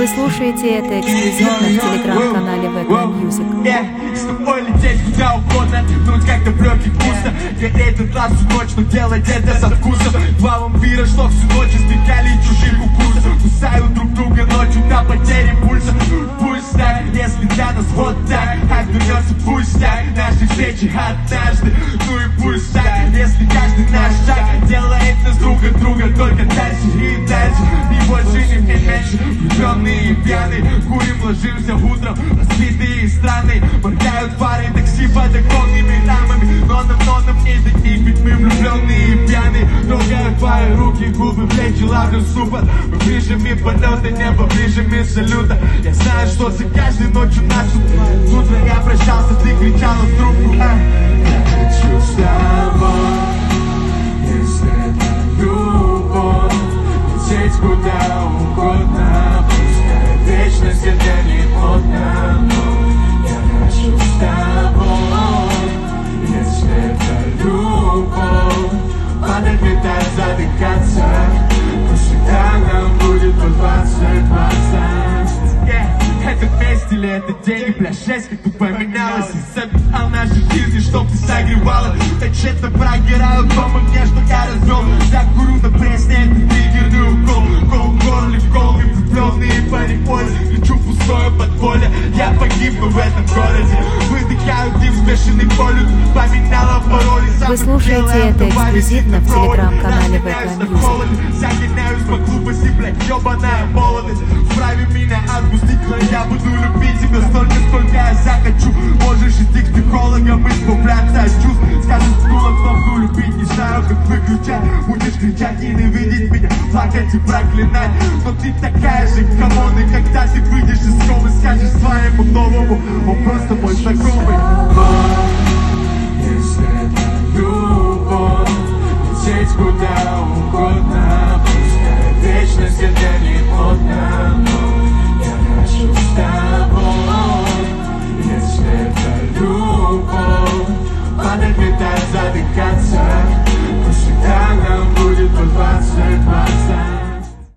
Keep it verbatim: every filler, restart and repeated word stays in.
Вы слушаете это эксклюзивно в телеграм-канале вэ ка Music. С тобой лететь куда угодно, нуть как далекий вкусно. Я этот раз всю ночь, но делать это со вкусом. Два вампира, что всю ночь избегали чужих укусов. Кусают друг друга ночью до потери пульса. Пусть так, если для нас вот так, отвернется пусть так. Наши встречи однажды, ну и пусть так. Если каждый наш шаг делает нас друг от друга только дальше и дальше. Ни больше, ни меньше, влюбленные и пьяные. Курим, ложимся утром, разбитые и странные. Моргают фары такси под оконными рамами. Но нам, но нам не до них, ведь мы влюбленные и пьяные. Трогают твои руки, губы, плечи, лавры, супер. Мы ближе, ми полета, небо ближе, ми салюта. Я знаю, что за каждой ночью нас тут. Утро я прощался, ты кричала в трубку. Я хочу с тобой, если это любовь, лететь куда угодно. Пускай вечность это не плотно. Я хочу с тобой, если это любовь, падать, летать, задыхаться. Пусть всегда нам будет по двадцать, двадцать. Это месть или это деньги, бля, жесть, как бы поменялась. И записал наши жизни, чтоб ты согревала. Так тщетно прогираю дома мне, что я развел. Я курю на пресне, это триггерный укол. Кол в горле, в колме, влюбленные по неволе. Лечу в пустое подполье, я погибну в этом городе. Выдыхаю дым, смешанный болью. Поменяла пароли. Вы слушаете это эксклюзивно в телеграм-канале вэ ка Music. Загоняюсь по глупости, блядь, ёбаная молодость. Вправе меня отпустить, но я буду любить тебя столько, сколько я захочу. Можешь идти к психологам, избавляться от чувств. Скажешь, ткнула кнопку любить, не знаю, как выключать. Будешь кричать, ненавидеть меня, плакать и проклинать. Но ты такая же, камон, и когда ты выйдешь из комы, скажешь своему новому, он просто мой знакомый.